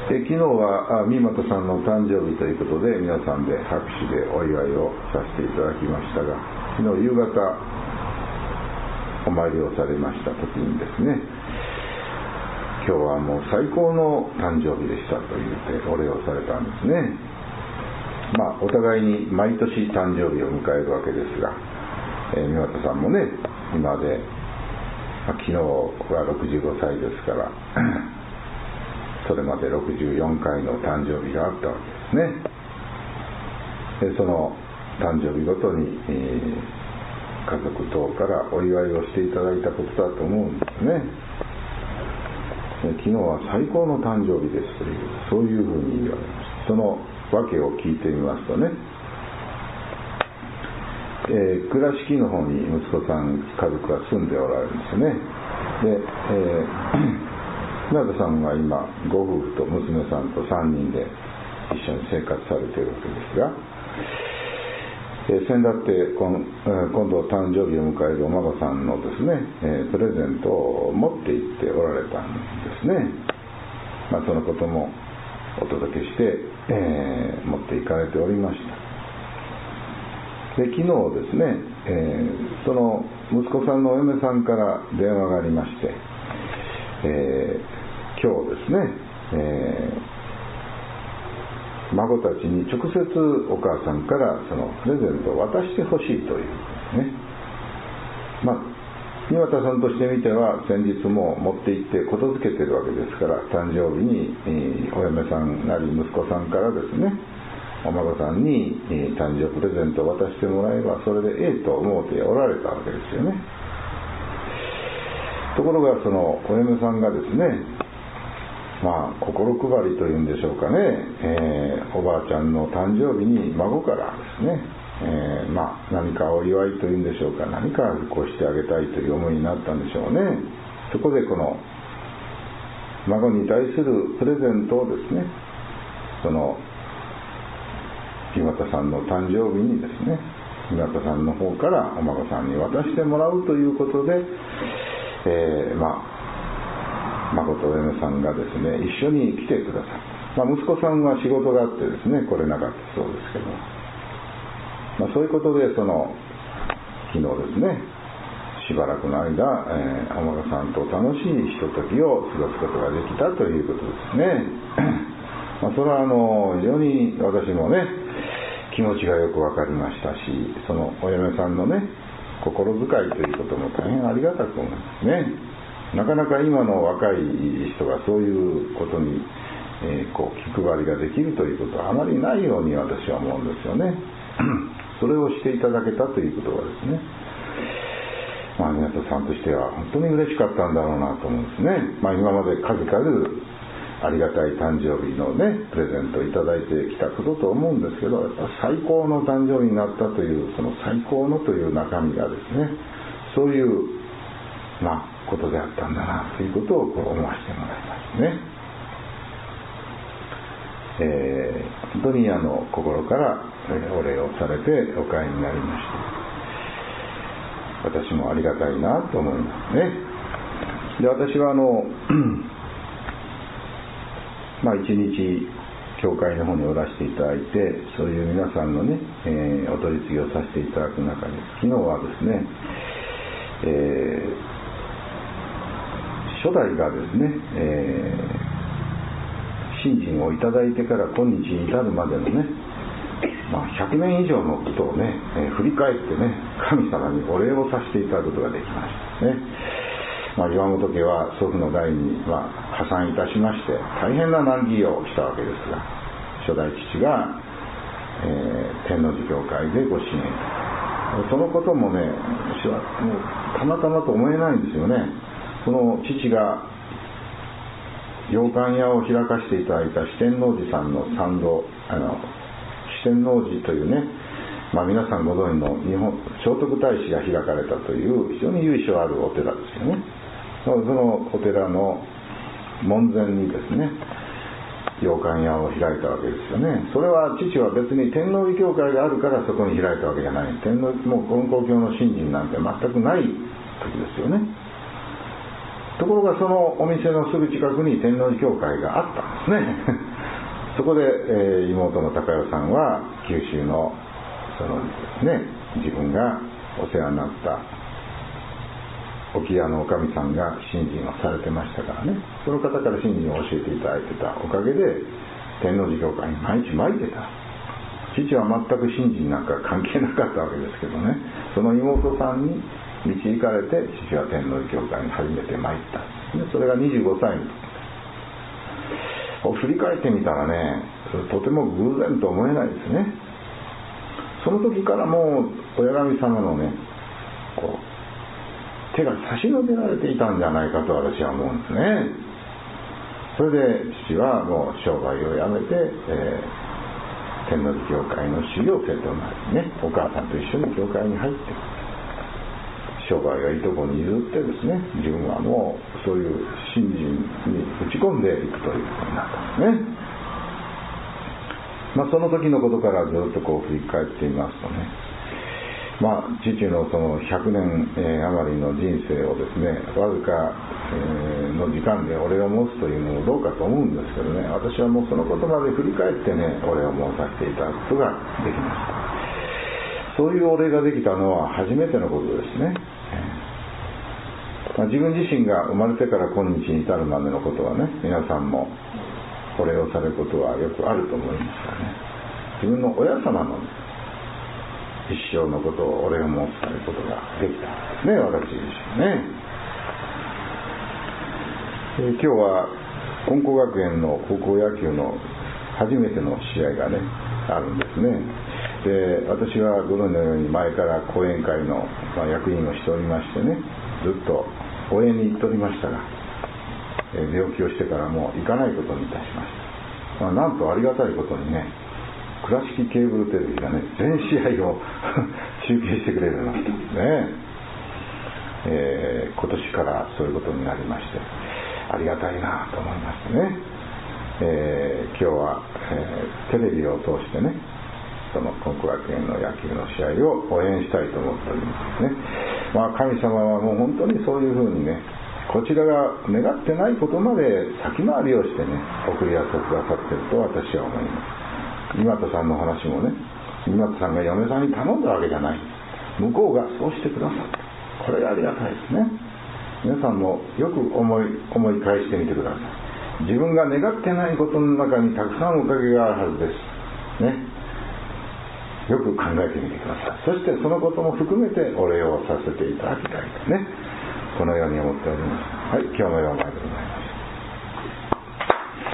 昨日は三又さんの誕生日ということで皆さんで拍手でお祝いをさせていただきましたが、昨日夕方お参りをされました時にですね、今日はもう最高の誕生日でしたと言ってお礼をされたんですね。お互いに毎年誕生日を迎えるわけですが、三又さんもね今で、昨日は65歳ですからそれまで64回の誕生日があったわけですね。でその誕生日ごとに、家族等からお祝いをしていただいたことだと思うんですね。昨日は最高の誕生日ですという、そういうふうに言われました。その訳を聞いてみますとね、倉敷の方に息子さん家族が住んでおられるんですよね。で、船田さんが今ご夫婦と娘さんと3人で一緒に生活されているわけですが、先だって今度誕生日を迎えるお孫さんのですね、プレゼントを持って行っておられたんですね。そのこともお届けして、持って行かれておりました。で昨日ですね、その息子さんのお嫁さんから電話がありまして、今日ですね、孫たちに直接お母さんからそのプレゼントを渡してほしいというですね。三又さんとしてみては先日も持って行ってことづけてるわけですから、誕生日に、お嫁さんなり息子さんからですね、お孫さんに、誕生日プレゼントを渡してもらえばそれでええと思っておられたわけですよね。ところがそのお嫁さんがですね、心配りというんでしょうかね、おばあちゃんの誕生日に孫からですね、何かお祝いというんでしょうか、何かこうしてあげたいという思いになったんでしょうね。そこでこの孫に対するプレゼントをですね、その三又さんの誕生日にですね、三又さんの方からお孫さんに渡してもらうということで、孫とお嫁さんがですね一緒に来てくださる。息子さんは仕事があってですね来れなかったそうですけど、そういうことでその昨日ですね、しばらくの間、お孫さんと楽しいひとときを過ごすことができたということですね。それは非常に私もね気持ちがよくわかりましたし、そのお嫁さんのね心遣いということも大変ありがたく思いますね。なかなか今の若い人がそういうことに、気配りができるということはあまりないように私は思うんですよね。それをしていただけたということはですね、宮田さんとしては本当に嬉しかったんだろうなと思うんですね。今まで数々ありがたい誕生日のねプレゼントをいただいてきたことと思うんですけど、やっぱ最高の誕生日になったというその最高のという中身がですね、そういうことであったんだなということを思わせてもらいますね。本当に心からお礼をされてお帰りになりました。私もありがたいなと思いますね。で私は一日教会の方におらせていただいて、そういう皆さんのね、お取り次ぎをさせていただく中で、昨日はですね、初代がですね、信心をいただいてから今日に至るまでのね、100年以上のことをね、振り返ってね、神様にお礼をさせていただくことができましたね。岩本家は祖父の代に破産いたしまして大変な難儀をしたわけですが、初代父が、天王寺教会でご支援、そのこともね、私はもうたまたまと思えないんですよね。その父が洋館屋を開かせていただいた四天王寺さんの参道、四天王寺というね、皆さんご存知の日本聖徳太子が開かれたという非常に由緒あるお寺ですよね。そのお寺の門前にですね洋館屋を開いたわけですよね。それは父は別に天王寺教会があるからそこに開いたわけじゃない。もう金光教の信心なんて全くない時ですよね。 ところがそのお店のすぐ近くに天王寺教会があったんですねそこで、妹の高代さんは九州のそのね、自分がお世話になった沖屋のおかみさんが信心をされてましたからね、その方から信心を教えていただいてたおかげで天王寺教会に毎日参ってた。父は全く信心なんか関係なかったわけですけどね、その妹さんに導かれて父は天王寺教会に初めて参ったで、それが25歳の時。振り返ってみたらね、とても偶然と思えないですね。その時からもう親神様のね、こう手が差し伸べられていたんじゃないかと私は思うんですね。それで父はもう商売をやめて、天王寺教会の修行生となりね、お母さんと一緒に教会に入って商売をいとこに譲ってですね、自分はもうそういう信心に打ち込んでいくということになったんですね。その時のことからずっとこう振り返ってみますとね、父のその100年余りの人生をですね、わずかの時間でお礼を申すというのもどうかと思うんですけどね、私はもうそのことまで振り返ってね、お礼を申させていただくことができました。そういうお礼ができたのは初めてのことですね。自分自身が生まれてから今日に至るまでのことはね、皆さんもお礼をされることはよくあると思いますからね、自分の親様の一生のことをお礼を申されることができたんですね、私自身ね。今日は金光学園の高校野球の初めての試合がねあるんですね。で、私はご存知のように前から講演会の役員をしておりましてね、ずっと応援に行っておりましたが、病気をしてからもう行かないことにいたしました。なんとありがたいことにね、倉敷ケーブルテレビがね全試合を中継してくれるようになったんですね。今年からそういうことになりましてありがたいなと思いましてね、今日は、テレビを通してね、その金光学園の野球の試合を応援したいと思っておりますね。神様はもう本当にそういうふうにね、こちらが願ってないことまで先回りをしてね送り出してくださっていると私は思います。今田さんの話もね、今田さんが嫁さんに頼んだわけじゃない、向こうがそうしてくださった、これがありがたいですね。皆さんもよく思い返してみてください。自分が願ってないことの中にたくさんおかげがあるはずですね。よく考えてみてください。そしてそのことも含めてお礼をさせていただきたいとね、このように思っております。はい、今日のような